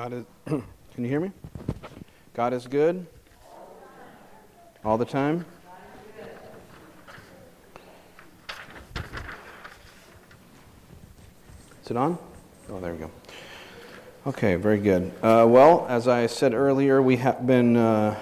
God is, can you hear me? God is good? All the time? Is it on? Oh, there we go. Okay, very good. Well, as I said earlier, we have been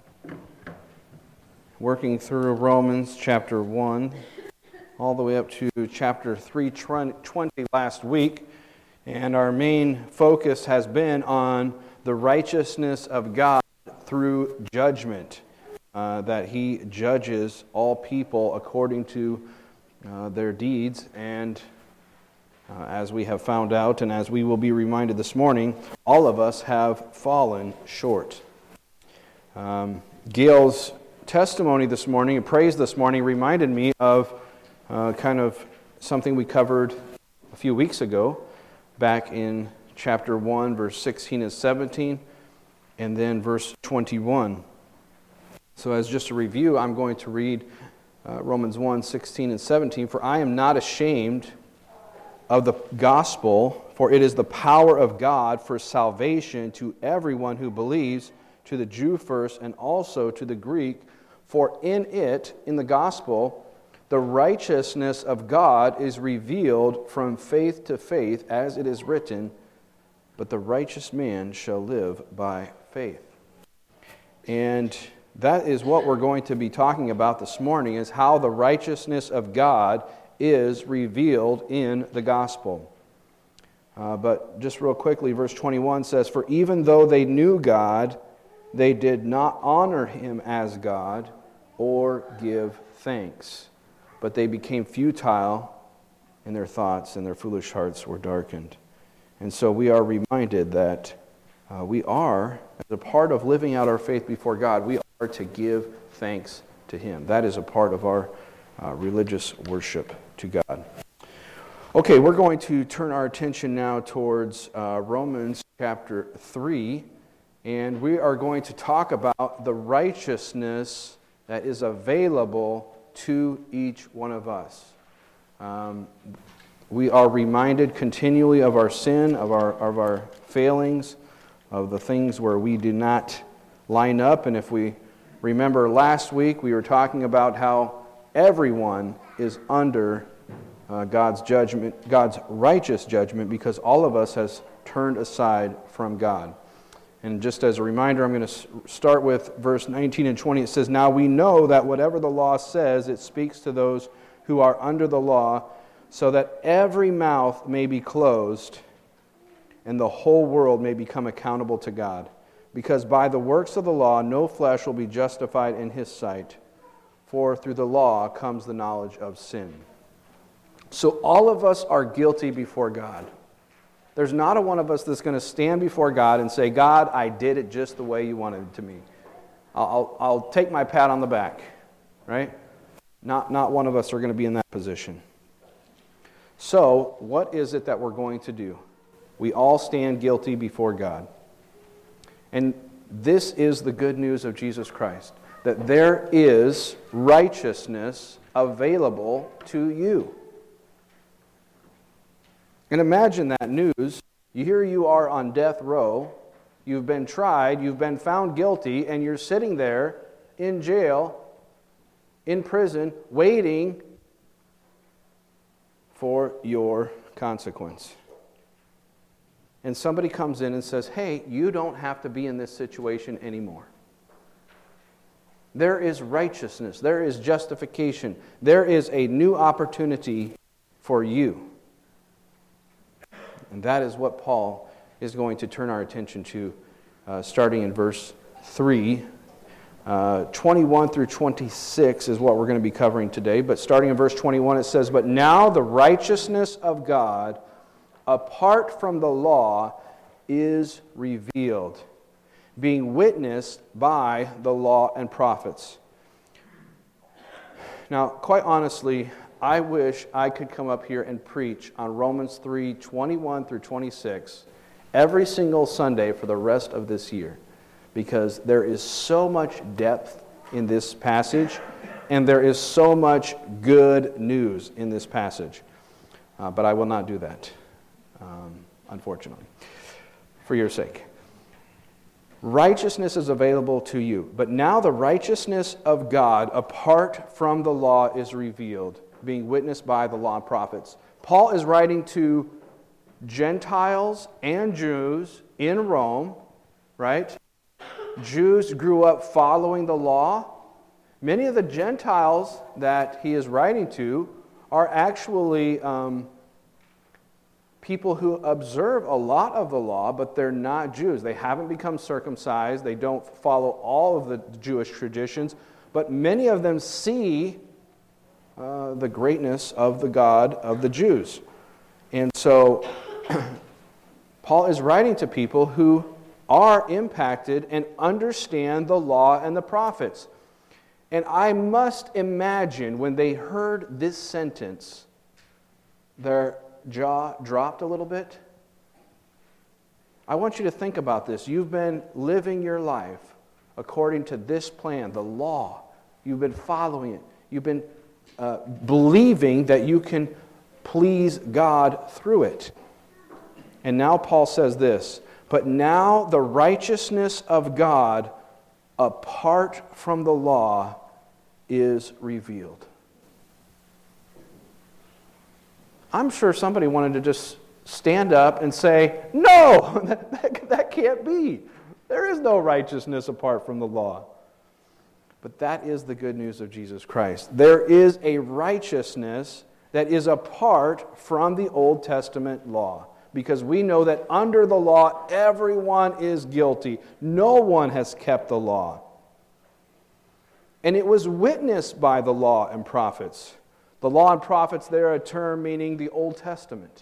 working through Romans chapter 1 all the way up to chapter 3:20 last week. And our main focus has been on the righteousness of God through judgment, that He judges all people according to their deeds. And as we have found out, and as we will be reminded this morning, all of us have fallen short. Gail's testimony this morning and praise this morning reminded me of kind of something we covered a few weeks ago, back in chapter 1, verse 16 and 17, and then verse 21. So as just a review, I'm going to read Romans 1, 16 and 17. For I am not ashamed of the gospel, for it is the power of God for salvation to everyone who believes, to the Jew first, and also to the Greek. For in it, in the gospel, the righteousness of God is revealed from faith to faith, as it is written, but the righteous man shall live by faith. And that is what we're going to be talking about this morning, is how the righteousness of God is revealed in the gospel. But just real quickly, verse 21 says, For even though they knew God, they did not honor Him as God or give thanks. But they became futile in their thoughts, and their foolish hearts were darkened. And so we are reminded that we are, as a part of living out our faith before God, we are to give thanks to Him. That is a part of our religious worship to God. Okay, we're going to turn our attention now towards Romans chapter 3, and we are going to talk about the righteousness that is available to each one of us. We are reminded continually of our sin, of our failings, of the things where we do not line up. And if we remember last week, we were talking about how everyone is under God's judgment, God's righteous judgment, because all of us has turned aside from God. And just as a reminder, I'm going to start with verse 19 and 20. It says, Now we know that whatever the law says, it speaks to those who are under the law, so that every mouth may be closed, and the whole world may become accountable to God. Because by the works of the law, no flesh will be justified in His sight, for through the law comes the knowledge of sin. So all of us are guilty before God. There's not a one of us that's going to stand before God and say, God, I did it just the way you wanted it to me. I'll take my pat on the back, right? Not one of us are going to be in that position. So, what is it that we're going to do? We all stand guilty before God. And this is the good news of Jesus Christ, that there is righteousness available to you. And imagine that news. Here you are on death row. You've been tried. You've been found guilty. And you're sitting there in jail, in prison, waiting for your consequence. And somebody comes in and says, hey, you don't have to be in this situation anymore. There is righteousness. There is justification. There is a new opportunity for you. And that is what Paul is going to turn our attention to, starting in verse 3. 21 through 26 is what we're going to be covering today. But starting in verse 21, it says, But now the righteousness of God, apart from the law, is revealed, being witnessed by the law and prophets. Now, quite honestly, I wish I could come up here and preach on Romans 3, 21 through 26 every single Sunday for the rest of this year, because there is so much depth in this passage, and there is so much good news in this passage. But I will not do that, unfortunately, for your sake. Righteousness is available to you, but now the righteousness of God apart from the law is revealed, being witnessed by the law and prophets. Paul is writing to Gentiles and Jews in Rome, right? Jews grew up following the law. Many of the Gentiles that he is writing to are actually people who observe a lot of the law, but they're not Jews. They haven't become circumcised. They don't follow all of the Jewish traditions, but many of them see the greatness of the God of the Jews. And so Paul is writing to people who are impacted and understand the law and the prophets. And I must imagine when they heard this sentence, their jaw dropped a little bit. I want you to think about this. You've been living your life according to this plan, the law. You've been following it. You've been believing that you can please God through it. And now Paul says this, but now the righteousness of God apart from the law is revealed. I'm sure somebody wanted to just stand up and say, no, that can't be. There is no righteousness apart from the law. But that is the good news of Jesus Christ. There is a righteousness that is apart from the Old Testament law. Because we know that under the law, everyone is guilty. No one has kept the law. And it was witnessed by the law and prophets. The law and prophets, they're a term meaning the Old Testament.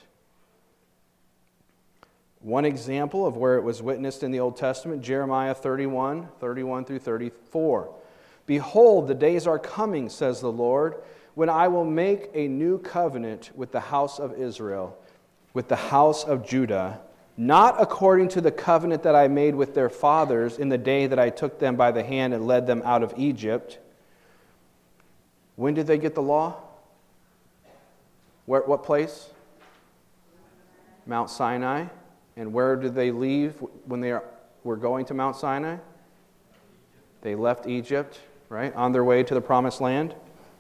One example of where it was witnessed in the Old Testament, Jeremiah 31 through 34. Behold, the days are coming, says the Lord, when I will make a new covenant with the house of Israel, with the house of Judah, not according to the covenant that I made with their fathers in the day that I took them by the hand and led them out of Egypt. When did they get the law? What place? Mount Sinai. And where did they leave when they were going to Mount Sinai? They left Egypt, right, on their way to the promised land.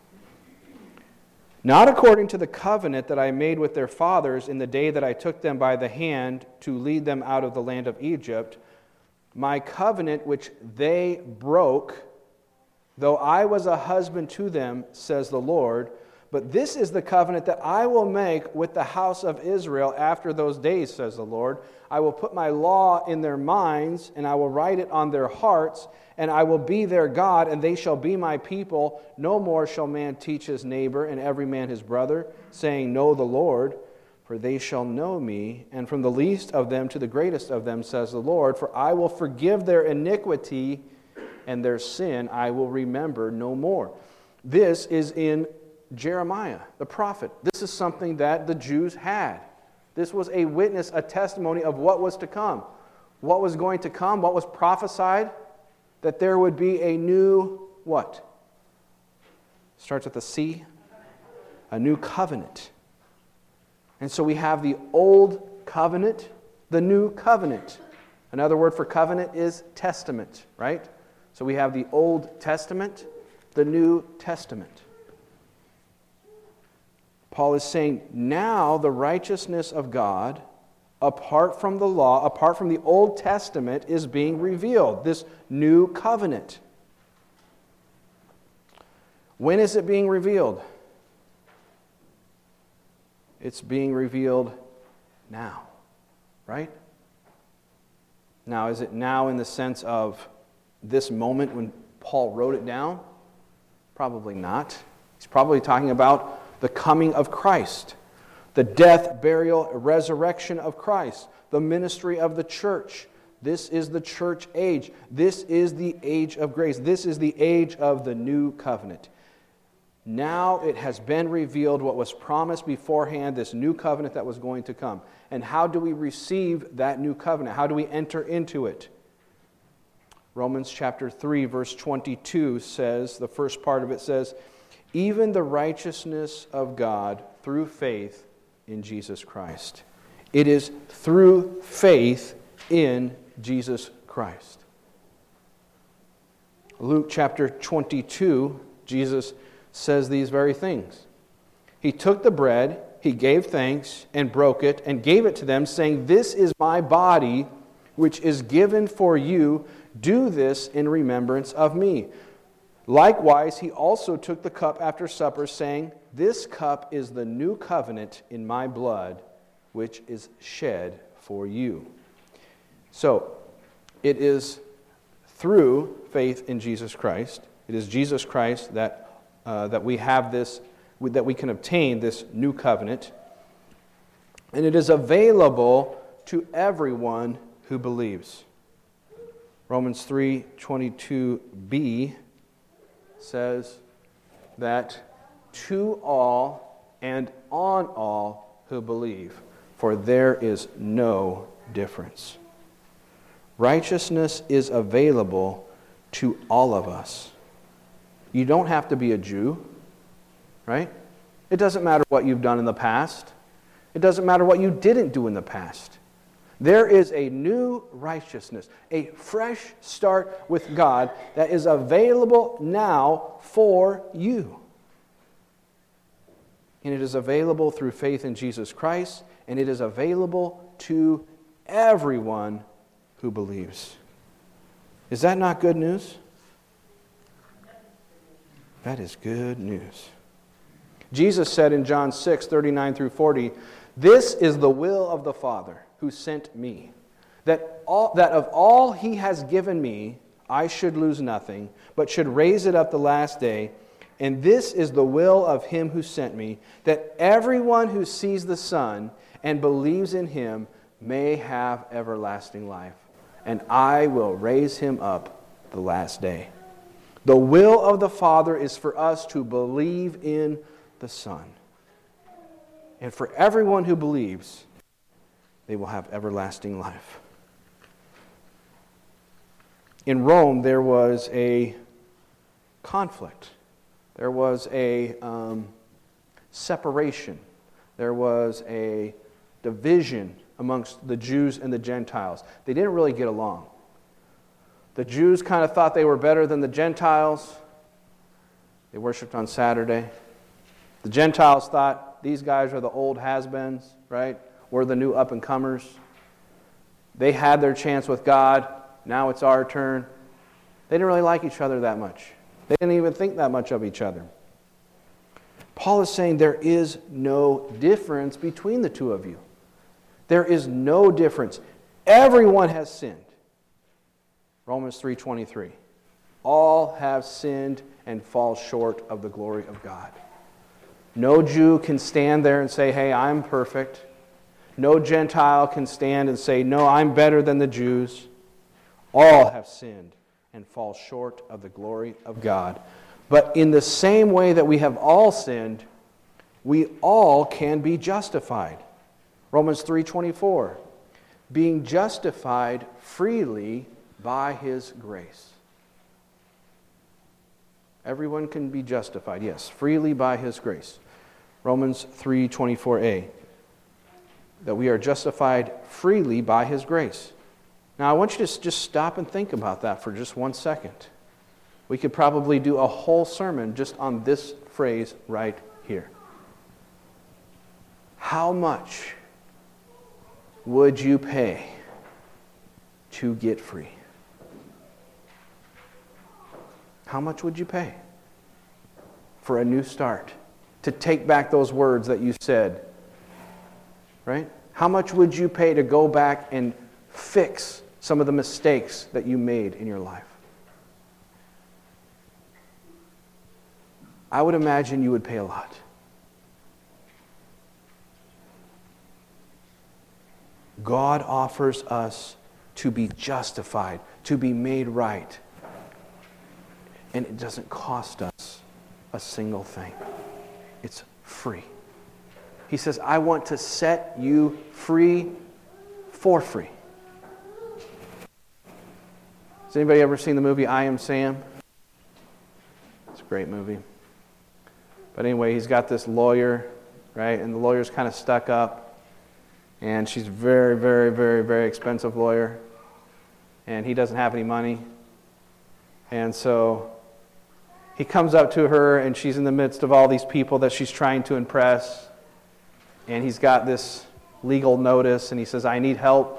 Not according to the covenant that I made with their fathers in the day that I took them by the hand to lead them out of the land of Egypt, my covenant which they broke, though I was a husband to them, says the Lord. But this is the covenant that I will make with the house of Israel after those days, says the Lord. I will put my law in their minds, and I will write it on their hearts, and I will be their God, and they shall be my people. No more shall man teach his neighbor and every man his brother, saying, Know the Lord, for they shall know me, and from the least of them to the greatest of them, says the Lord. For I will forgive their iniquity, and their sin I will remember no more. This is in Jeremiah, the prophet. This is something that the Jews had. This was a witness, a testimony of what was to come. What was going to come, what was prophesied, that there would be a new, what? Starts with a C. A new covenant. And so we have the old covenant, the new covenant. Another word for covenant is testament, right? So we have the Old Testament, the New Testament. Paul is saying, now the righteousness of God, apart from the law, apart from the Old Testament, is being revealed. This new covenant. When is it being revealed? It's being revealed now, right? Now, is it now in the sense of this moment when Paul wrote it down? Probably not. He's probably talking about the coming of Christ, the death, burial, resurrection of Christ, the ministry of the church. This is the church age. This is the age of grace. This is the age of the new covenant. Now it has been revealed what was promised beforehand, this new covenant that was going to come. And how do we receive that new covenant? How do we enter into it? Romans chapter 3, verse 22 says, the first part of it says, even the righteousness of God through faith in Jesus Christ. It is through faith in Jesus Christ. Luke chapter 22, Jesus says these very things. He took the bread, he gave thanks, and broke it, and gave it to them, saying, "This is my body, which is given for you. Do this in remembrance of me." Likewise, he also took the cup after supper, saying, "This cup is the new covenant in my blood, which is shed for you." So, it is through faith in Jesus Christ. It is Jesus Christ that we have this, that we can obtain this new covenant. And it is available to everyone who believes. Romans 3:22b says that to all and on all who believe, for there is no difference. Righteousness is available to all of us. You don't have to be a Jew, right? It doesn't matter what you've done in the past. It doesn't matter what you didn't do in the past. There is a new righteousness, a fresh start with God that is available now for you. And it is available through faith in Jesus Christ, and it is available to everyone who believes. Is that not good news? That is good news. Jesus said in John 6:39-40, "This is the will of the Father who sent me, that of all he has given me, I should lose nothing, but should raise it up the last day. And this is the will of him who sent me, that everyone who sees the Son and believes in him may have everlasting life. And I will raise him up the last day." The will of the Father is for us to believe in the Son. And for everyone who believes, they will have everlasting life. In Rome, there was a conflict. There was a separation. There was a division amongst the Jews and the Gentiles. They didn't really get along. The Jews kind of thought they were better than the Gentiles. They worshiped on Saturday. The Gentiles thought these guys are the old has-beens, right? We're the new up-and-comers. They had their chance with God. Now it's our turn. They didn't really like each other that much. They didn't even think that much of each other. Paul is saying there is no difference between the two of you. There is no difference. Everyone has sinned. Romans 3:23. All have sinned and fall short of the glory of God. No Jew can stand there and say, "Hey, I'm perfect." No Gentile can stand and say, "No, I'm better than the Jews." All have sinned and fall short of the glory of God. But in the same way that we have all sinned, we all can be justified. Romans 3:24, being justified freely by His grace. Everyone can be justified, yes, freely by His grace. Romans 3:24a, that we are justified freely by His grace. Now, I want you to just stop and think about that for just 1 second. We could probably do a whole sermon just on this phrase right here. How much would you pay to get free? How much would you pay for a new start? To take back those words that you said, right? How much would you pay to go back and fix some of the mistakes that you made in your life? I would imagine you would pay a lot. God offers us to be justified, to be made right. And it doesn't cost us a single thing. It's free. He says, I want to set you free for free. Has anybody ever seen the movie I Am Sam? It's a great movie. But anyway, he's got this lawyer, right? And the lawyer's kind of stuck up. And she's a very, very, very, very expensive lawyer. And he doesn't have any money. And so he comes up to her, and she's in the midst of all these people that she's trying to impress. And he's got this legal notice, and he says, I need help.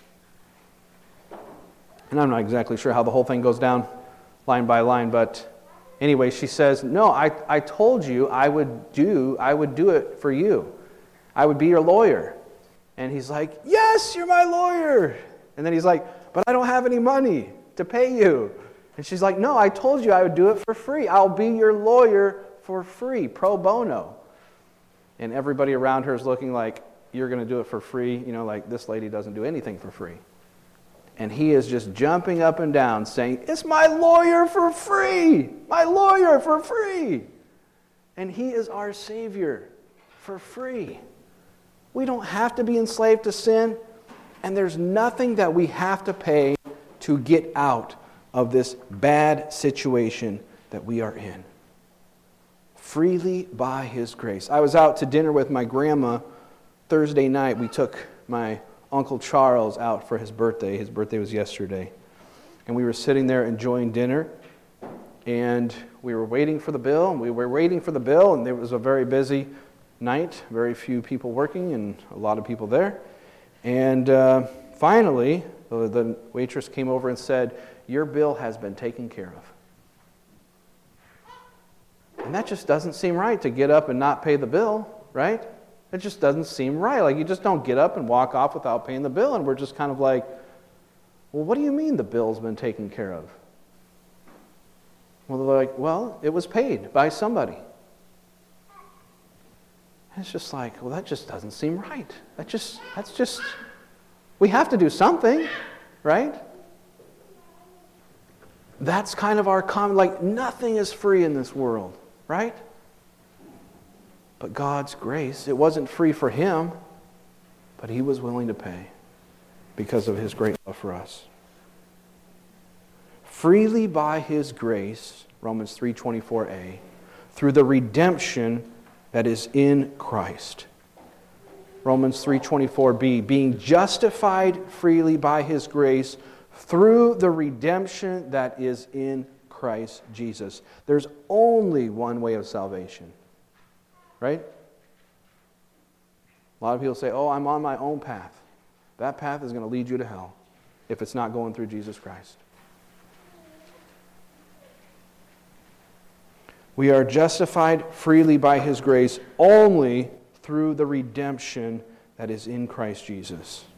And I'm not exactly sure how the whole thing goes down line by line, but anyway, she says, no, I told you I would do it for you. I would be your lawyer. And he's like, yes, you're my lawyer. And then he's like, but I don't have any money to pay you. And she's like, no, I told you I would do it for free. I'll be your lawyer for free, pro bono. And everybody around her is looking like, you're going to do it for free? You know, like this lady doesn't do anything for free. And he is just jumping up and down saying, it's my lawyer for free! My lawyer for free! And he is our Savior for free. We don't have to be enslaved to sin, and there's nothing that we have to pay to get out of this bad situation that we are in. Freely by His grace. I was out to dinner with my grandma Thursday night. We took my Uncle Charles out for his birthday. His birthday was yesterday. And we were sitting there enjoying dinner, and we were waiting for the bill, and it was a very busy night, very few people working and a lot of people there. And finally, the waitress came over and said, your bill has been taken care of. And that just doesn't seem right, to get up and not pay the bill, right? It just doesn't seem right. Like, you just don't get up and walk off without paying the bill. And we're just kind of like, well, what do you mean the bill's been taken care of? Well, they're like, well, it was paid by somebody. And it's just like, well, that just doesn't seem right. We have to do something, right? That's kind of our common, like, nothing is free in this world, right? But God's grace, it wasn't free for Him, but He was willing to pay because of His great love for us. Freely by His grace, Romans 3:24a, through the redemption that is in Christ. Romans 3:24b, being justified freely by His grace through the redemption that is in Christ Jesus. There's only one way of salvation. Right? A lot of people say, oh, I'm on my own path. That path is going to lead you to hell if it's not going through Jesus Christ. We are justified freely by His grace only through the redemption that is in Christ Jesus.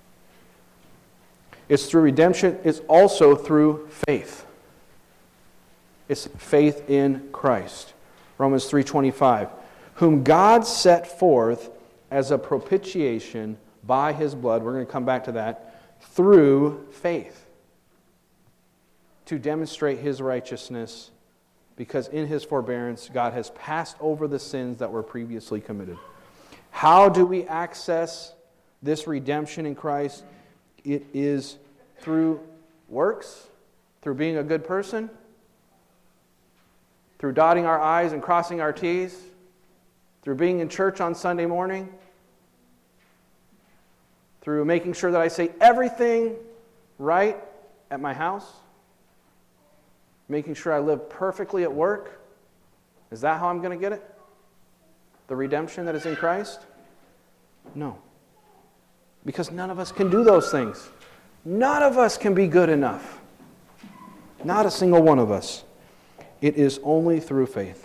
It's through redemption. It's also through faith. It's faith in Christ. Romans 3:25. Whom God set forth as a propitiation by His blood, we're going to come back to that, through faith, to demonstrate His righteousness, because in His forbearance God has passed over the sins that were previously committed. How do we access this redemption in Christ? It is through works, through being a good person, through dotting our I's and crossing our T's, through being in church on Sunday morning, through making sure that I say everything right at my house, making sure I live perfectly at work. Is that how I'm going to get it? The redemption that is in Christ? No. Because none of us can do those things. None of us can be good enough. Not a single one of us. It is only through faith.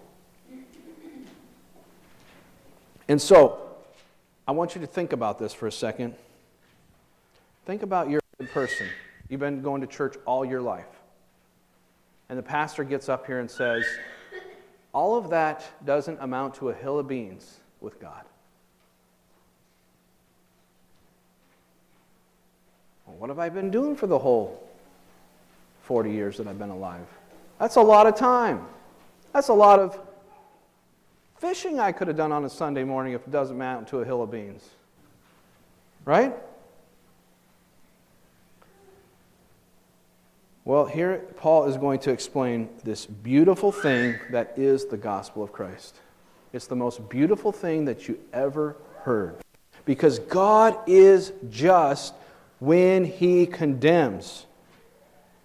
And so, I want you to think about this for a second. Think about you're a good person. You've been going to church all your life. And the pastor gets up here and says, all of that doesn't amount to a hill of beans with God. Well, what have I been doing for the whole 40 years that I've been alive? That's a lot of time. That's a lot of fishing I could have done on a Sunday morning if it doesn't amount to a hill of beans. Right? Well, here Paul is going to explain this beautiful thing that is the gospel of Christ. It's the most beautiful thing that you ever heard. Because God is just when He condemns.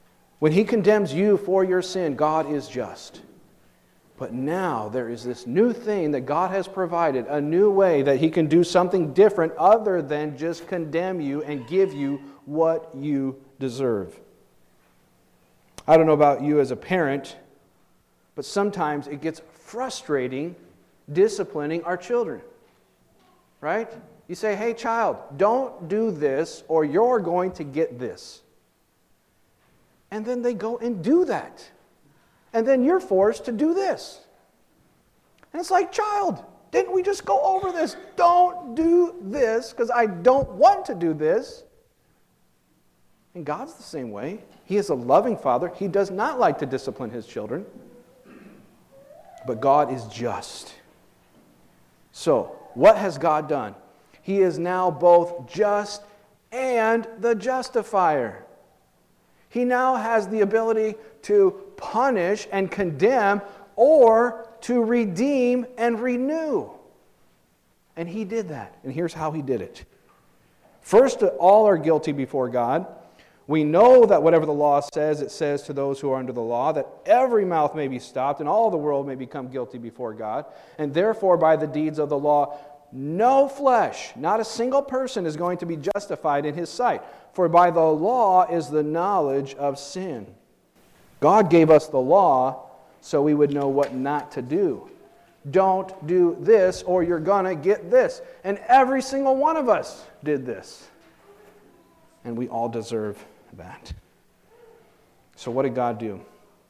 When He condemns you for your sin, God is just. But now there is this new thing that God has provided, a new way that He can do something different other than just condemn you and give you what you deserve. I don't know about you as a parent, but sometimes it gets frustrating disciplining our children. Right? You say, hey child, don't do this or you're going to get this. And then they go and do that. And then you're forced to do this. And it's like, child, didn't we just go over this? Don't do this because I don't want to do this. And God's the same way. He is a loving Father. He does not like to discipline His children. But God is just. So, what has God done? He is now both just and the justifier. He now has the ability to punish and condemn or to redeem and renew. And He did that. And here's how He did it. First, all are guilty before God. We know that whatever the law says, it says to those who are under the law, that every mouth may be stopped and all the world may become guilty before God. And therefore, by the deeds of the law, no flesh, not a single person is going to be justified in His sight. For by the law is the knowledge of sin. God gave us the law so we would know what not to do. Don't do this or you're going to get this. And every single one of us did this. And we all deserve that. So what did God do?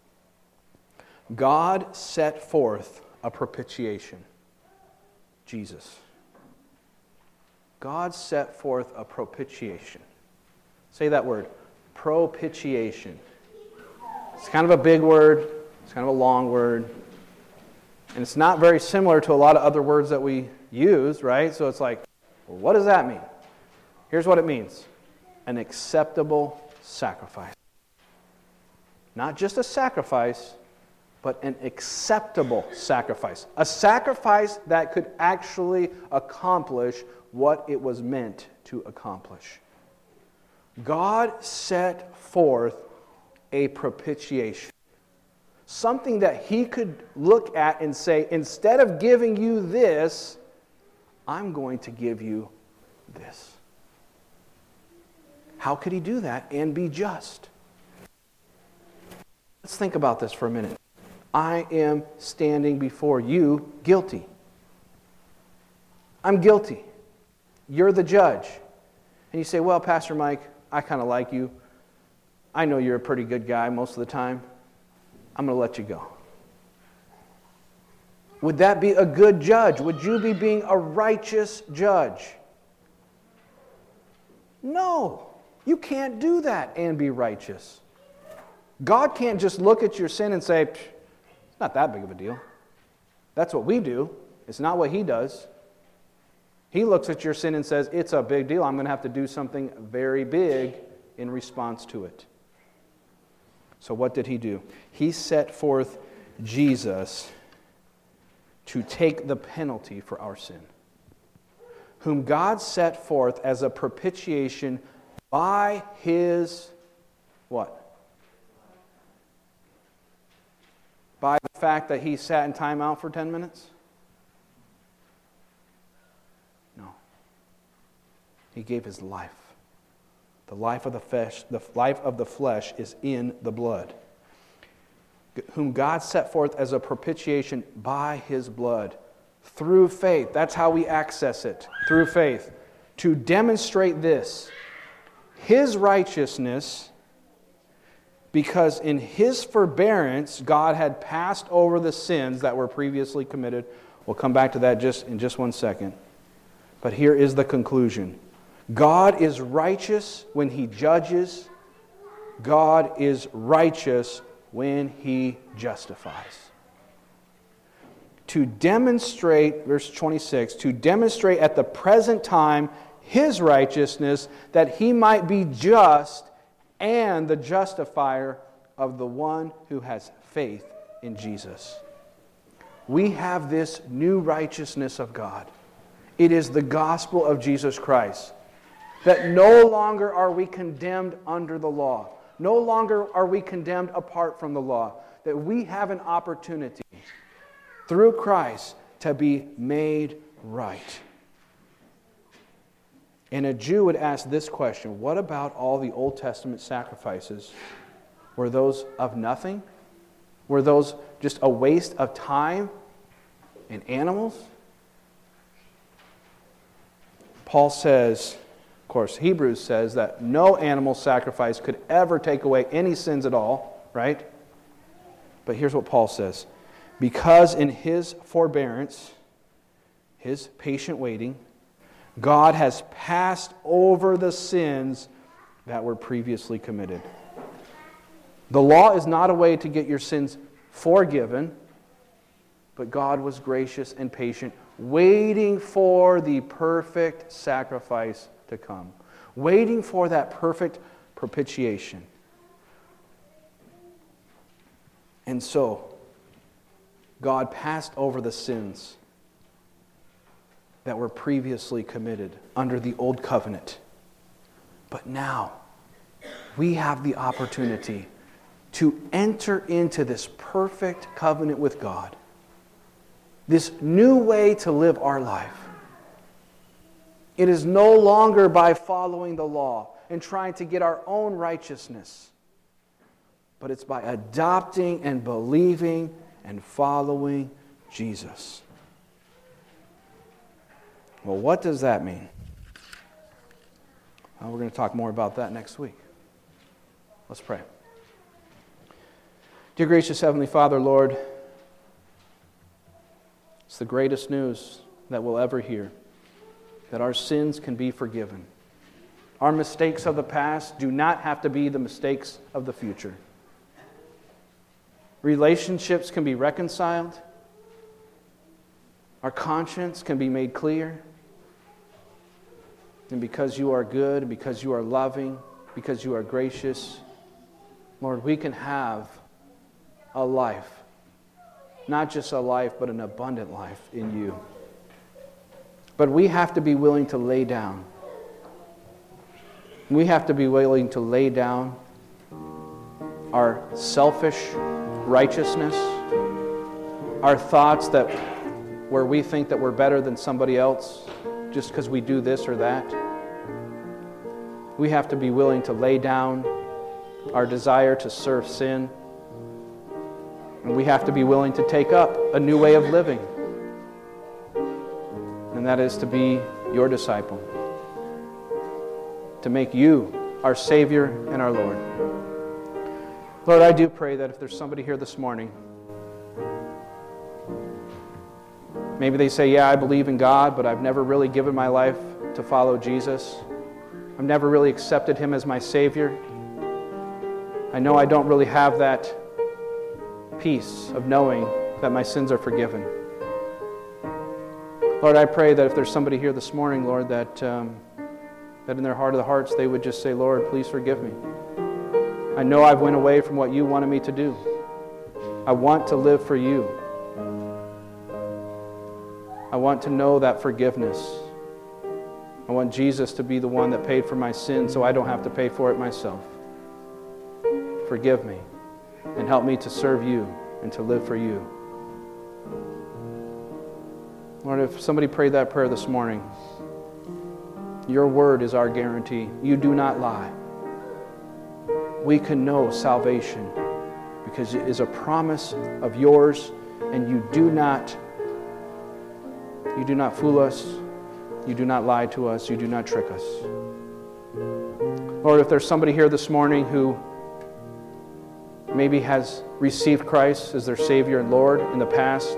God set forth a propitiation. Jesus. God set forth a propitiation. Say that word. Propitiation. It's kind of a big word. It's kind of a long word. And it's not very similar to a lot of other words that we use, right? So it's like, well, what does that mean? Here's what it means. An acceptable sacrifice. Not just a sacrifice, but an acceptable sacrifice. A sacrifice that could actually accomplish what it was meant to accomplish. God set forth a propitiation. Something that He could look at and say, instead of giving you this, I'm going to give you this. How could He do that and be just? Let's think about this for a minute. I am standing before you guilty. I'm guilty. You're the judge. And you say, well, Pastor Mike, I kind of like you. I know you're a pretty good guy most of the time. I'm going to let you go. Would that be a good judge? Would you be being a righteous judge? No. You can't do that and be righteous. God can't just look at your sin and say, it's not that big of a deal. That's what we do. It's not what He does. He looks at your sin and says, it's a big deal. I'm going to have to do something very big in response to it. So what did He do? He set forth Jesus to take the penalty for our sin, whom God set forth as a propitiation by His what? By the fact that He sat in timeout for 10 minutes? No. He gave His life. The life of the flesh is in the blood. Whom God set forth as a propitiation by His blood. Through faith. That's how we access it. Through faith. To demonstrate this. His righteousness, because in His forbearance, God had passed over the sins that were previously committed. We'll come back to that in just one second. But here is the conclusion. God is righteous when He judges. God is righteous when He justifies. To demonstrate, verse 26, to demonstrate at the present time His righteousness, that He might be just and the justifier of the one who has faith in Jesus. We have this new righteousness of God. It is the gospel of Jesus Christ. That no longer are we condemned under the law. No longer are we condemned apart from the law. That we have an opportunity through Christ to be made right. And a Jew would ask this question: what about all the Old Testament sacrifices? Were those of nothing? Were those just a waste of time and animals? Paul says, of course, Hebrews says that no animal sacrifice could ever take away any sins at all, right? But here's what Paul says: because in His forbearance, His patient waiting, God has passed over the sins that were previously committed. The law is not a way to get your sins forgiven, but God was gracious and patient, waiting for the perfect sacrifice to come, waiting for that perfect propitiation. And so, God passed over the sins that were previously committed under the old covenant. But now, we have the opportunity to enter into this perfect covenant with God. This new way to live our life. It is no longer by following the law and trying to get our own righteousness, but it's by adopting and believing and following Jesus. Well, what does that mean? Well, we're going to talk more about that next week. Let's pray. Dear gracious Heavenly Father, Lord, it's the greatest news that we'll ever hear, that our sins can be forgiven. Our mistakes of the past do not have to be the mistakes of the future. Relationships can be reconciled. Our conscience can be made clear. And because you are good, because you are loving, because you are gracious, Lord, we can have a life. Not just a life, but an abundant life in you. But we have to be willing to lay down. We have to be willing to lay down our selfish righteousness, our thoughts that where we think that we're better than somebody else just because we do this or that. We have to be willing to lay down our desire to serve sin. And we have to be willing to take up a new way of living. And that is to be your disciple. To make you our Savior and our Lord. Lord, I do pray that if there's somebody here this morning, maybe they say, yeah, I believe in God, but I've never really given my life to follow Jesus. I've never really accepted Him as my Savior. I know I don't really have that peace of knowing that my sins are forgiven. Lord, I pray that if there's somebody here this morning, Lord, that in their heart of the hearts they would just say, Lord, please forgive me. I know I've went away from what you wanted me to do. I want to live for you. I want to know that forgiveness. I want Jesus to be the one that paid for my sin so I don't have to pay for it myself. Forgive me. And help me to serve you and to live for you. Lord, if somebody prayed that prayer this morning, your word is our guarantee. You do not lie. We can know salvation because it is a promise of yours, and you do not fool us. You do not lie to us. You do not trick us. Lord, if there's somebody here this morning who maybe has received Christ as their Savior and Lord in the past,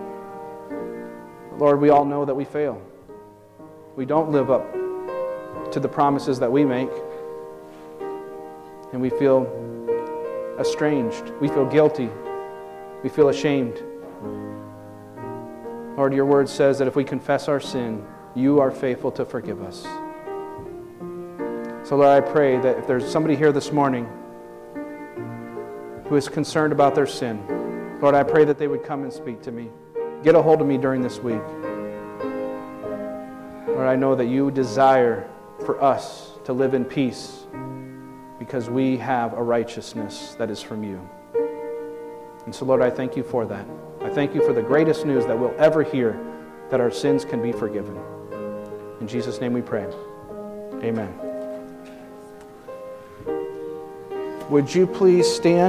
Lord, we all know that we fail. We don't live up to the promises that we make. And we feel estranged. We feel guilty. We feel ashamed. Lord, your word says that if we confess our sin, you are faithful to forgive us. So Lord, I pray that if there's somebody here this morning who is concerned about their sin, Lord, I pray that they would come and speak to me. Get a hold of me during this week. Lord, I know that you desire for us to live in peace because we have a righteousness that is from you. And so, Lord, I thank you for that. I thank you for the greatest news that we'll ever hear, that our sins can be forgiven. In Jesus' name we pray. Amen. Would you please stand?